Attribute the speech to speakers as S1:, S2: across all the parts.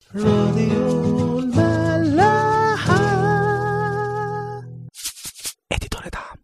S1: راديو الملاحة. اديتور دعم.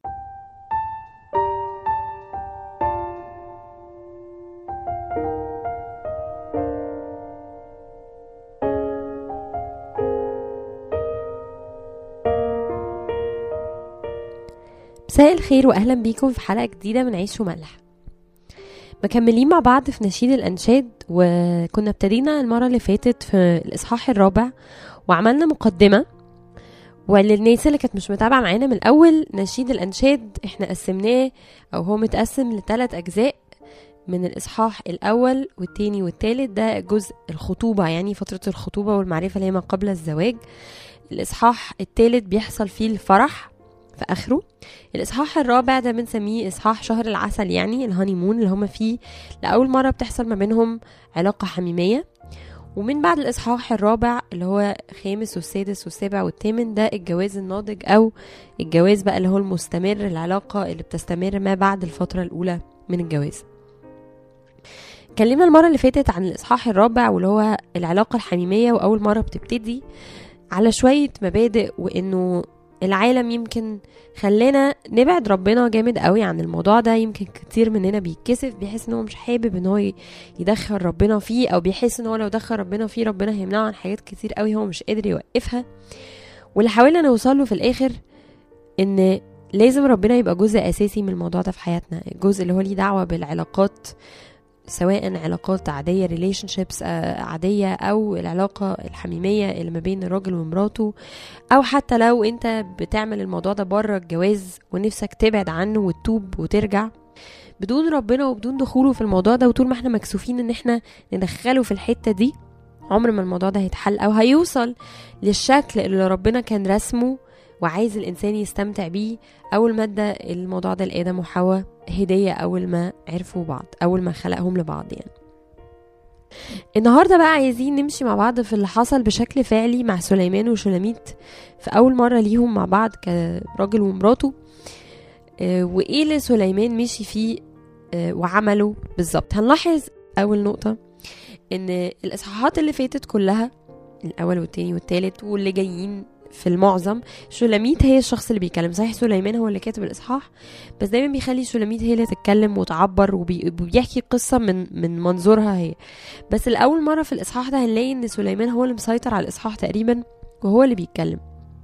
S2: مساء الخير واهلا بيكم في حلقة جديدة من عيش وملح. مكملين مع بعض في نشيد الانشاد، وكنا ابتدينا المرة اللي فاتت في الاصحاح الرابع وعملنا مقدمة. وللناس اللي كانت مش متابعة معانا من الاول، نشيد الانشاد احنا قسمناه او هو متقسم ل3 اجزاء. من الاصحاح الاول والتاني والتالت ده جزء الخطوبة، يعني فترة الخطوبة والمعرفة اللي هي ما قبل الزواج. الاصحاح التالت بيحصل فيه الفرح في اخره. الاصحاح الرابع ده بنسميه اصحاح شهر العسل، يعني الهانيمون، اللي هما فيه لاول مره بتحصل ما بينهم علاقه حميميه. ومن بعد الاصحاح الرابع اللي هو خامس والسادس والسابع والثامن ده الجواز الناضج، او الجواز بقى اللي هو المستمر، العلاقه اللي بتستمر ما بعد الفتره الاولى من الجواز. اتكلمنا المره اللي فاتت عن الاصحاح الرابع واللي هو العلاقه الحميميه، واول مره بتبتدي على شويه مبادئ، وانه العالم يمكن خلينا نبعد ربنا جامد قوي عن الموضوع ده. يمكن كتير مننا بيتكسف، بيحس ان هو مش حابب ان هو يدخل ربنا فيه، او بيحس ان هو لو دخل ربنا فيه ربنا هيمنعه عن حاجات كتير قوي هو مش قادر يوقفها. واللي حاولنا نوصله في الاخر ان لازم ربنا يبقى جزء اساسي من الموضوع ده في حياتنا، الجزء اللي هو ليه دعوة بالعلاقات، سواء علاقات عادية relationships عادية، او العلاقة الحميمية اللي ما بين الراجل ومراته، او حتى لو انت بتعمل الموضوع ده بره الجواز ونفسك تبعد عنه وتتوب وترجع بدون ربنا وبدون دخوله في الموضوع ده. وطول ما احنا مكسوفين ان احنا ندخله في الحتة دي، عمر ما الموضوع ده هيتحل او هيوصل للشكل اللي ربنا كان رسمه وعايز الانسان يستمتع بيه. اول ما ادى الموضوع ده لآدم وحواء هدية، اول ما عرفوا بعض، اول ما خلقهم لبعض يعني. النهاردة بقى عايزين نمشي مع بعض في اللي حصل بشكل فعلي مع سليمان وشلميت في اول مرة ليهم مع بعض كراجل ومراته، وايه اللي سليمان مشي فيه وعمله بالظبط. هنلاحظ اول نقطة ان الاصحاحات اللي فاتت كلها، الاول والتاني والتالت واللي جايين في المعظم، شلميت هي الشخص اللي بيتكلم. صحيح سليمان هو اللي كاتب الاصحاح، بس دايما بيخلي شلميت هي اللي تتكلم وتعبر وبيحكي قصة من منظورها هي. بس الاول مرة في الاصحاح ده هنلاقي ان سليمان هو اللي مسيطر على الاصحاح تقريبا، وهو اللي بيتكلم.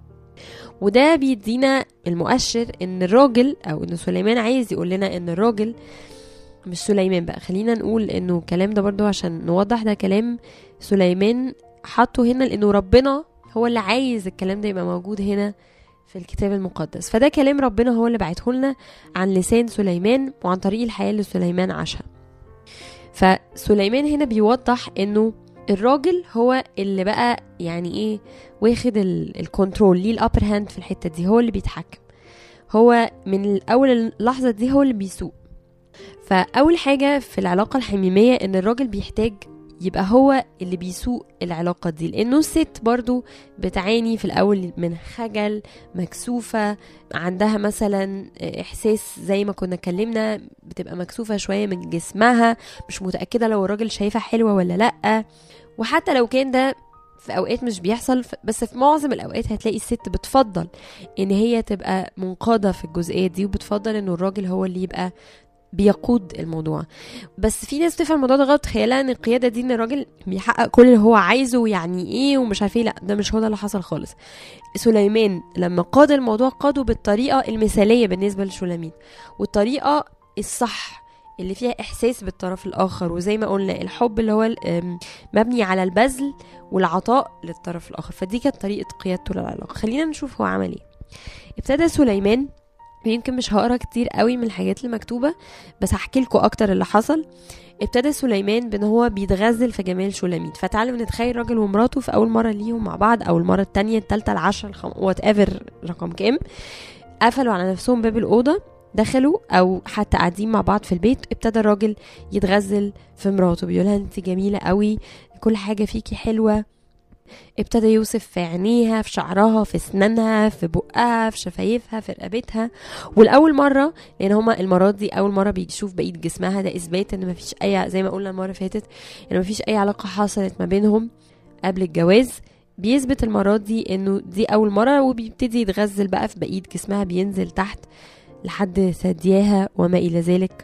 S2: وده بيدينا المؤشر ان الراجل، او ان سليمان عايز يقول لنا ان الراجل مش سليمان بقى. خلينا نقول انه الكلام ده برضو عشان نوضح، ده كلام سليمان حطه هنا لانه ربنا هو اللي عايز الكلام ده يبقى موجود هنا في الكتاب المقدس. فده كلام ربنا هو اللي بعته لنا عن لسان سليمان وعن طريق الحياة اللي سليمان عاشها. فسليمان هنا بيوضح انه الراجل هو اللي بقى يعني ايه، واخد الكنترول، ليه الابر هاند في الحتة دي، هو اللي بيتحكم، هو من اول اللحظة دي هو اللي بيسوق. فاول حاجة في العلاقة الحميمية ان الراجل بيحتاج يبقى هو اللي بيسوق العلاقة دي، لأنه الست برضو بتعاني في الأول من خجل، مكسوفة، عندها مثلا إحساس زي ما كنا اتكلمنا، بتبقى مكسوفة شوية من جسمها، مش متأكدة لو الراجل شايفها حلوة ولا لأ. وحتى لو كان ده في أوقات مش بيحصل، بس في معظم الأوقات هتلاقي الست بتفضل إن هي تبقى منقادة في الجزئية دي، وبتفضل إنه الراجل هو اللي يبقى بيقود الموضوع. بس في ناس تفهم الموضوع ده غلط، تخيلها ان القيادة دي ان الراجل بيحقق كل اللي هو عايزه يعني ايه ومش عارفه. لا، ده مش هو ده اللي حصل خالص. سليمان لما قاد الموضوع قاده بالطريقة المثالية بالنسبة لشلميت، والطريقة الصح اللي فيها احساس بالطرف الاخر، وزي ما قلنا الحب اللي هو مبني على البذل والعطاء للطرف الاخر. فدي كانت طريقة قيادته للعلاقة. خلينا نشوف هو عمل ايه. ابتدى سليمان، يمكن مش هقرا كتير قوي من الحاجات المكتوبة، بس هحكي لكم اكتر اللي حصل. ابتدى سليمان بان هو بيتغزل في جمال شلميت. فتعالوا نتخيل راجل ومراته في اول مرة ليهم مع بعض، او المرة التانية، التالتة، العشرة، وات ايفر رقم كام، قفلوا على نفسهم باب الأوضة، دخلوا او حتى قاعدين مع بعض في البيت. ابتدى الراجل يتغزل في مراته، بيقولها انت جميلة قوي، كل حاجة فيكي حلوة. ابتدى يوصف في عينيها، في شعرها، في اسنانها، في بقها، في شفايفها، في رقبتها. والاول مره، لان هما المرات دي اول مره بيشوف بقيه جسمها، ده اثبات ان مفيش اي، زي ما قلنا المره اللي فاتت، ان مفيش اي علاقه حصلت ما بينهم قبل الجواز بيثبت المرة دي انه دي اول مرة، وبيبتدي يتغزل بقى في بقية جسمها، بينزل تحت لحد ثدياها وما الى ذلك.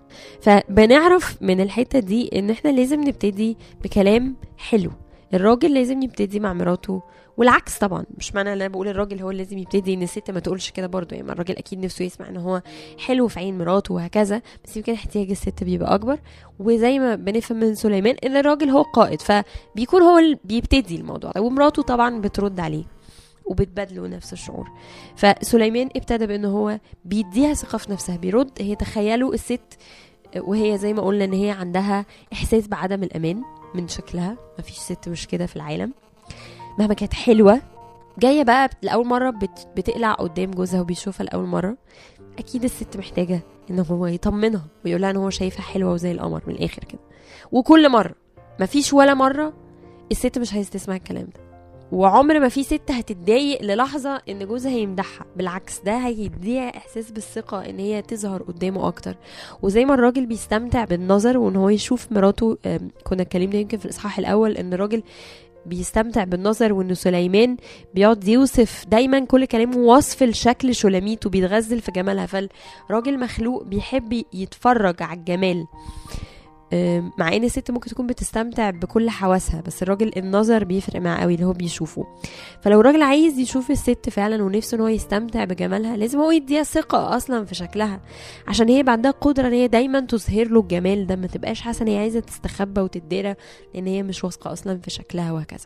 S2: فبنعرف من الحتة دي ان احنا لازم نبتدي بكلام حلو. الراجل لازم يبتدي مع مراته، والعكس طبعا. مش معنى انا بقول الراجل هو اللي لازم يبتدي ان الست ما تقولش كده برضو، يعني الراجل اكيد نفسه يسمع ان هو حلو في عين مراته وهكذا، بس يمكن احتياج الست بيبقى اكبر. وزي ما بنفهم من سليمان ان الراجل هو قائد، فبيكون هو اللي بيبتدي الموضوع ده، ومراته طبعا بترد عليه وبتبادله نفس الشعور. فسليمان ابتدى بانه هو بيديها ثقة في نفسها، بيرد. هي تخيلوا الست وهي زي ما قلنا ان هي عندها احساس بعدم الامان من شكلها، مفيش ست مش كده في العالم مهما كانت حلوة، جاية بقى لأول مرة بتقلع قدام جوزها وبيشوفها لأول مرة. أكيد الست محتاجة إن هو يطمنها ويقولها إن هو شايفها حلوة وزي القمر من الآخر كده. وكل مرة، مفيش ولا مرة الست مش هتسمع الكلام ده، وعمر ما في ست هتتضايق للحظة إن جوزها يمدحها. بالعكس، ده هيديها إحساس بالثقة إن هي تظهر قدامه أكتر. وزي ما الراجل بيستمتع بالنظر وإن هو يشوف مراته، كنا اتكلمنا يمكن في الإصحاح الأول إن الراجل بيستمتع بالنظر، وانه سليمان بيقعد يوصف دايما كل كلامه وصف الشكل شلاميت وبيتغزل في جمالها. فالراجل مخلوق بيحب يتفرج على الجمال، مع ان الست ممكن تكون بتستمتع بكل حواسها، بس الراجل النظر بيفرق معاه قوي اللي هو بيشوفه. فلو الراجل عايز يشوف الست فعلا ونفسه ان هو يستمتع بجمالها، لازم هو يديها ثقة اصلا في شكلها، عشان هي عندها قدرة ان هي دايما تظهر له الجمال ده، ما تبقاش حاسة ان هي عايزة تستخبى وتديره لان هي مش واثقة اصلا في شكلها وهكذا.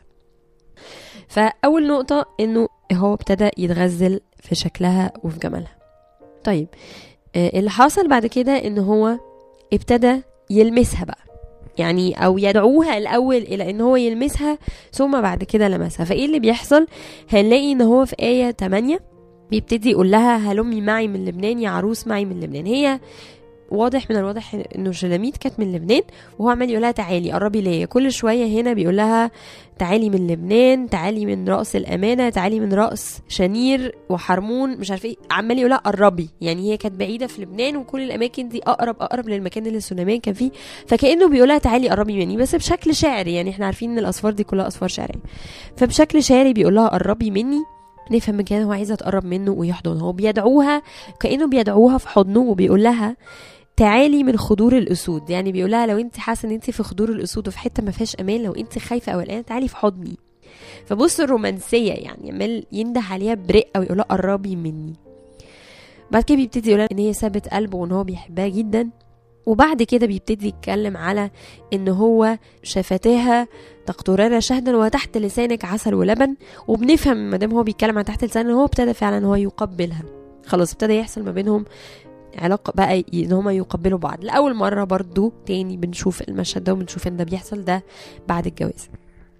S2: فاول نقطة انه هو ابتدى يتغزل في شكلها وفي جمالها. طيب اللي حصل بعد كده ان هو ابتدى يلمسها بقى، يعني او يدعوها الاول الى ان هو يلمسها ثم بعد كده لمسها. فايه اللي بيحصل؟ هنلاقي ان هو في آية 8 بيبتدي يقول لها هلمي معي من لبنان يا عروس معي من لبنان. هي واضح من الواضح انه شلاميت كانت من لبنان، وهو عمال يقول لها تعالي قربي ليا. كل شويه هنا بيقول لها تعالي من لبنان، تعالي من رأس الأمانة، تعالي من رأس شنير وحرمون، مش عارفه ايه، عمال يقول لها قربي. يعني هي كانت بعيده في لبنان وكل الاماكن دي اقرب للمكان اللي سليمان كان فيه، فكأنه بيقول لها تعالي قربي مني، بس بشكل شعري. يعني احنا عارفين ان الاصفار دي كلها اصفار شعريه، فبشكل شعري بيقول لها قربي مني. نفهم من كده هو عايزه تقرب منه ويحضنها، هو بيدعوها كأنه بيدعوها في حضنه، وبيقول لها تعالي من خضور الاسود. يعني بيقول لها لو انت حاسه ان انت في خضور الاسود وفي حته ما فيهاش امان، لو انت خايفه او قلقانه، تعالي في حضني. فبص الرومانسيه، يعني عمال ينده عليها برقه ويقول لها قربي مني. بعد كده بيبتدي يقول ان هي سابت قلبه وان هو بيحبها جدا. وبعد كده بيبتدي يتكلم على ان هو شفتاها تقطران شهدا وتحت لسانك عسل ولبن. وبنفهم ما دام هو بيتكلم عن تحت لسانه هو ابتدى فعلا هو يقبلها، خلاص ابتدى يحصل ما بينهم علاقة بقى ان هما يقبلوا بعض لأول مرة. برضو تاني بنشوف المشهد ده وبنشوف ان ده بيحصل ده بعد الجواز.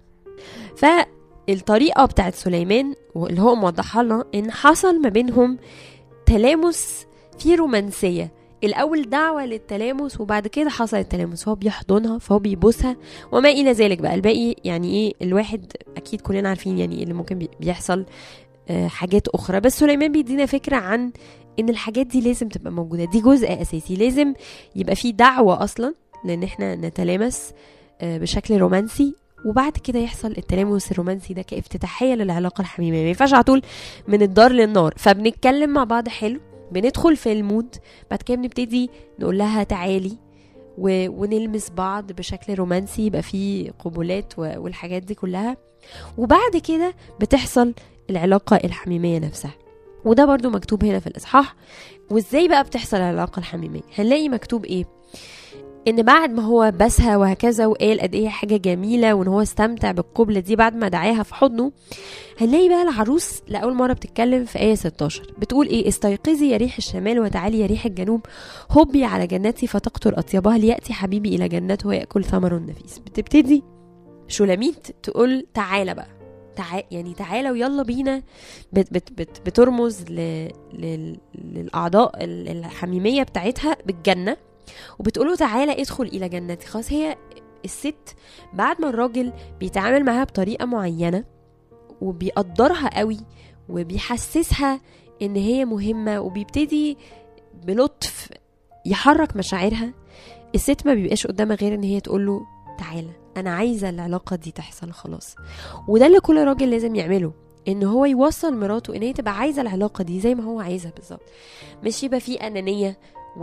S2: فالطريقة بتاعت سليمان واللي هو موضحها لنا ان حصل ما بينهم تلامس فيه رومانسية. الأول دعوة للتلامس وبعد كده حصل التلامس، هو بيحضنها فهو بيبوسها وما إلى ذلك. بقى الباقي يعني ايه الواحد أكيد كلنا عارفين يعني اللي ممكن بيحصل حاجات أخرى، بس سليمان بيدينا فكرة عن ان الحاجات دي لازم تبقى موجودة، دي جزء اساسي، لازم يبقى فيه دعوة اصلا لان احنا نتلامس بشكل رومانسي، وبعد كده يحصل التلامس الرومانسي ده كافتتاحية للعلاقة الحميمية. ما ينفعش على طول من الدار للنار. فبنتكلم مع بعض حلو، بندخل في المود، بعد كده بنبتدي نقول لها تعالي ونلمس بعض بشكل رومانسي، يبقى فيه قبولات والحاجات دي كلها، وبعد كده بتحصل العلاقة الحميمية نفسها. وده برضو مكتوب هنا في الإصحاح. وإزاي بقى بتحصل العلاقة الحميمية؟ هنلاقي مكتوب إيه؟ إن بعد ما هو بسها وهكذا وقال قد إيه حاجة جميلة وإن هو استمتع بالقبلة دي بعد ما دعاها في حضنه، هنلاقي بقى العروس لأول مرة بتتكلم في آية 16 بتقول إيه؟ استيقظي يا ريح الشمال وتعالي يا ريح الجنوب، هبي على جنتي فتقطر أطيبها، ليأتي حبيبي إلى جنته ويأكل ثمر النفيس. بتبتدي شلاميت تقول تعالى بقى، يعني تعالى ويلا بينا. بترمز للأعضاء الحميمية بتاعتها بالجنة، وبتقوله تعالى ادخل إلى جنتي. خلاص هي الست بعد ما الراجل بيتعامل معها بطريقة معينة وبيقدرها قوي وبيحسسها ان هي مهمة وبيبتدي بلطف يحرك مشاعرها، الست ما بيبقاش قدامها غير ان هي تقوله تعالى انا عايزة العلاقة دي تحصل خلاص. وده اللي كل راجل لازم يعمله، ان هو يوصل مراته ان هي تبقى عايزة العلاقة دي زي ما هو عايزها بالظبط، مش يبقى فيه انانية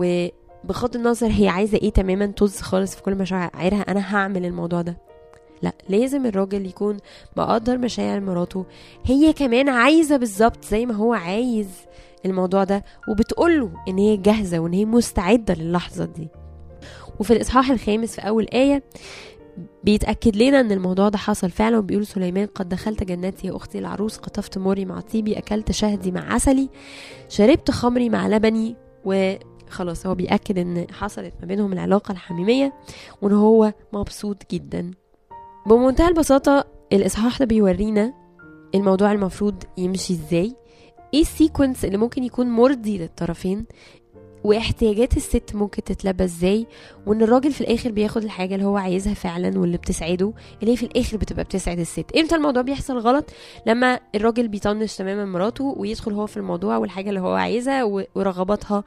S2: وبغض النظر هي عايزة ايه تماما، طز خالص في كل مشاعرها انا هعمل الموضوع ده. لا، لازم الراجل يكون مقدر مشاعر مراته، هي كمان عايزة بالظبط زي ما هو عايز الموضوع ده، وبتقوله ان هي جاهزة وان هي مستعدة للحظة دي. وفي الإصحاح 5 في أول آية بيتأكد لنا ان الموضوع ده حصل فعلا، وبيقول سليمان: قد دخلت جنتي يا أختي العروس، قطفت مري مع طيبي، أكلت شهدي مع عسلي، شربت خمري مع لبني. وخلاص هو بيأكد ان حصلت ما بينهم العلاقة الحميمية وان هو مبسوط جدا. بمنتهى البساطة الإصحاح ده بيورينا الموضوع المفروض يمشي ازاي، ايه السيكونس اللي ممكن يكون مرضي للطرفين، واحتياجات الست ممكن تتلبى ازاي، وان الراجل في الاخر بياخد الحاجة اللي هو عايزها فعلا واللي بتسعده، اللي هي في الاخر بتبقى بتسعد الست. امتى الموضوع بيحصل غلط؟ لما الراجل بيطنش تماما مراته ويدخل هو في الموضوع والحاجة اللي هو عايزها ورغباتها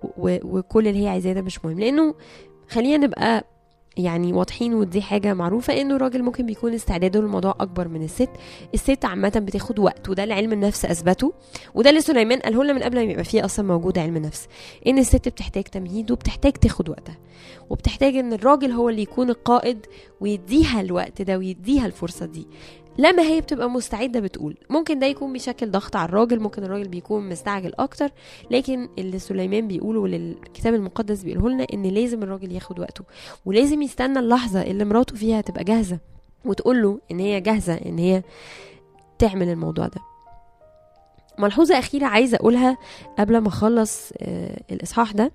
S2: وكل اللي هي عايزاه ده مش مهم. لانه خلينا نبقى يعني واضحين، ودي حاجة معروفة، انه الراجل ممكن بيكون استعداده للموضوع اكبر من الست. الست عامة بتاخد وقت، وده اللي علم النفس اثبته، وده اللي سليمان قاله لنا من قبل ما يبقى فيه اصلا موجود علم النفس، ان الست بتحتاج تمهيد وبتحتاج تاخد وقتها، وبتحتاج ان الراجل هو اللي يكون القائد ويديها الوقت ده ويديها الفرصة دي. لما هي بتبقى مستعدة بتقول، ممكن ده يكون بيشكل ضغط على الراجل، ممكن الراجل بيكون مستعجل اكتر، لكن اللي سليمان بيقوله والكتاب المقدس بيقوله لنا ان لازم الراجل ياخد وقته، ولازم يستنى اللحظة اللي مراته فيها تبقى جاهزة وتقول له ان هي جاهزة ان هي تعمل الموضوع ده. ملحوظة اخيرة عايزة اقولها قبل ما اخلص الاصحاح ده.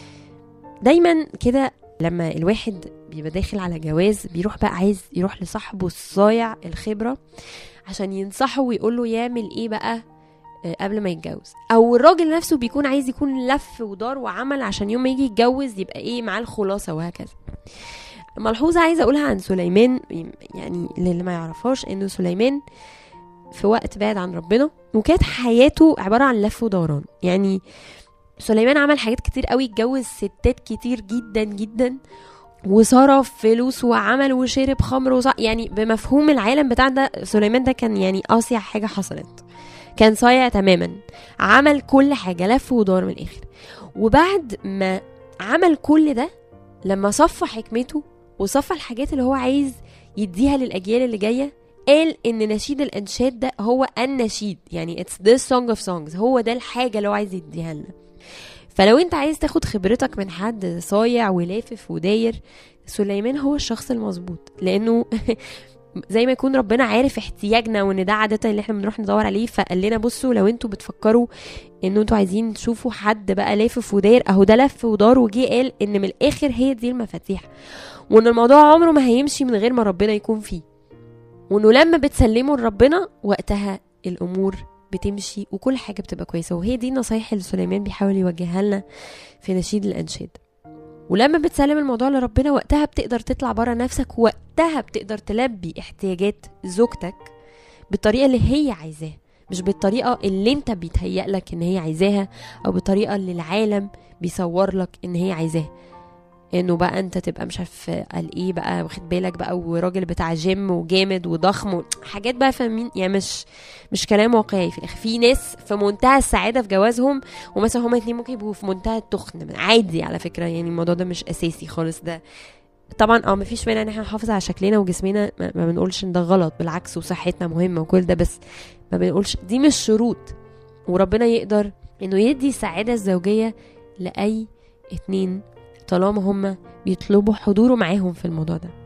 S2: دايما كده لما الواحد بيبقى داخل على جواز بيروح بقى عايز يروح لصاحبه الصايع الخبرة عشان ينصحه ويقوله يعمل ايه بقى قبل ما يتجوز، او الراجل نفسه بيكون عايز يكون لف ودار وعمل عشان يوم ما يجي يتجوز يبقى ايه معاه الخلاصة وهكذا. ملحوظة عايزة اقولها عن سليمان، يعني اللي ما يعرفهاش انه سليمان في وقت بعد عن ربنا وكانت حياته عبارة عن لف ودوران. يعني سليمان عمل حاجات كتير قوي، اتجوز ستات كتير جدا جدا، وصرف فلوس وعمل وشرب خمر يعني بمفهوم العالم بتاع ده سليمان ده كان يعني أصيع حاجة حصلت، كان صايع تماما، عمل كل حاجة لف ودار من الآخر. وبعد ما عمل كل ده، لما صفى حكمته وصفى الحاجات اللي هو عايز يديها للأجيال اللي جاية، قال ان نشيد الانشاد ده هو النشيد، يعني it's this song of songs، هو ده الحاجة اللي هو عايز يديها لنا. فلو انت عايز تاخد خبرتك من حد صايع ولافف وداير، سليمان هو الشخص المظبوط، لانه زي ما يكون ربنا عارف احتياجنا وان ده عادة اللي احنا بنروح ندور عليه، فقال لنا بصوا لو انتوا بتفكروا انه انتوا عايزين تشوفوا حد بقى لافف وداير، اهو ده لف ودار وجي قال ان من الاخر هي دي المفاتيح، وان الموضوع عمره ما هيمشي من غير ما ربنا يكون فيه، وانه لما بتسلموا لربنا وقتها الامور بتمشي وكل حاجة بتبقى كويسة. وهي دي النصايح اللي سليمان بيحاول يوجهها لنا في نشيد الأنشاد. ولما بتسلم الموضوع لربنا وقتها بتقدر تطلع برا نفسك، وقتها بتقدر تلبي احتياجات زوجتك بالطريقة اللي هي عايزاها، مش بالطريقة اللي انت بيتهيأ لك ان هي عايزاها، او بالطريقة اللي العالم بيصور لك ان هي عايزاها، انه بقى انت تبقى مش عارف قال ايه بقى، واخد بالك بقى، وراجل بتاع جيم وجامد وضخم حاجات بقى، فاهمين يعني؟ مش كلام واقعي. في الاخر في ناس في منتهى السعاده في جوازهم، ومثلا هما اتنين ممكن يبقوا في منتهى التخن عادي على فكره، يعني الموضوع ده مش اساسي خالص. ده طبعا مفيش مانع ان احنا نحافظ على شكلنا وجسمنا، ما بنقولش ان ده غلط، بالعكس، وصحتنا مهمه وكل ده، بس ما بنقولش دي مش شروط. وربنا يقدر انه يدي السعاده الزوجيه لاي اتنين طالما هم بيطلبوا حضوره معاهم في الموضوع ده.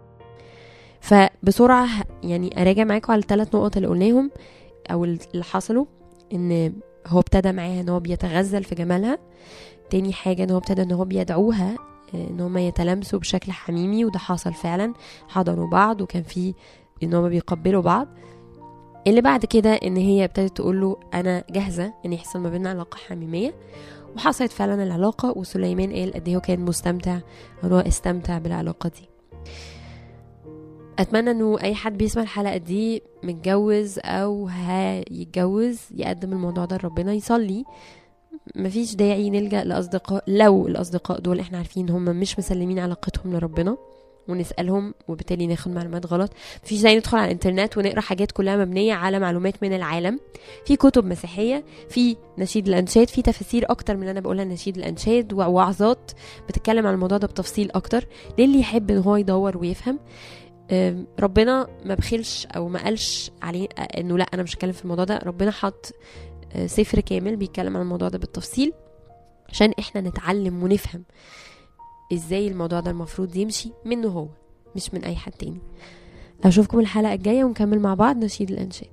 S2: فبسرعة يعني أراجع معاكم على الثلاث نقط اللي قلناهم أو اللي حصلوا. إن هو ابتدى معاها إن هو بيتغزل في جمالها، تاني حاجة إن هو ابتدى إن هو بيدعوها إن هم يتلامسوا بشكل حميمي، وده حصل فعلا، حضنوا بعض وكان فيه إن هم بيقبلوا بعض. اللي بعد كده إن هي ابتدت تقوله أنا جاهزة إن يحصل ما بيننا علاقة حميمية، وحصلت فعلا العلاقة، وسليمان قال قد ايه هو كان مستمتع، هو استمتع بالعلاقة دي. اتمنى انه اي حد بيسمع الحلقة دي متجوز او هيتجوز يقدم الموضوع ده لربنا، يصلي. مفيش داعي نلجأ لأصدقاء لو الأصدقاء دول احنا عارفين هم مش مسلمين علاقتهم لربنا، ونسألهم وبالتالي ناخد معلومات غلط. مفيش زي ندخل على الانترنت ونقرا حاجات كلها مبنية على معلومات من العالم. في كتب مسيحية، في نشيد الأنشاد، في تفاسير أكتر من اللي أنا بقولها نشيد الأنشاد، ووعظات بتتكلم عن الموضوع ده بتفصيل أكتر للي يحب إن هو يدور ويفهم. ربنا ما بخلش أو ما قالش عليه إنه لا أنا مش هتكلم في الموضوع ده. ربنا حط سفر كامل بيتكلم عن الموضوع ده بالتفصيل عشان إحنا نتعلم ونفهم إزاي الموضوع ده المفروض يمشي منه هو، مش من أي حد تاني. أشوفكم الحلقة الجاية ونكمل مع بعض نشيد الأنشاد.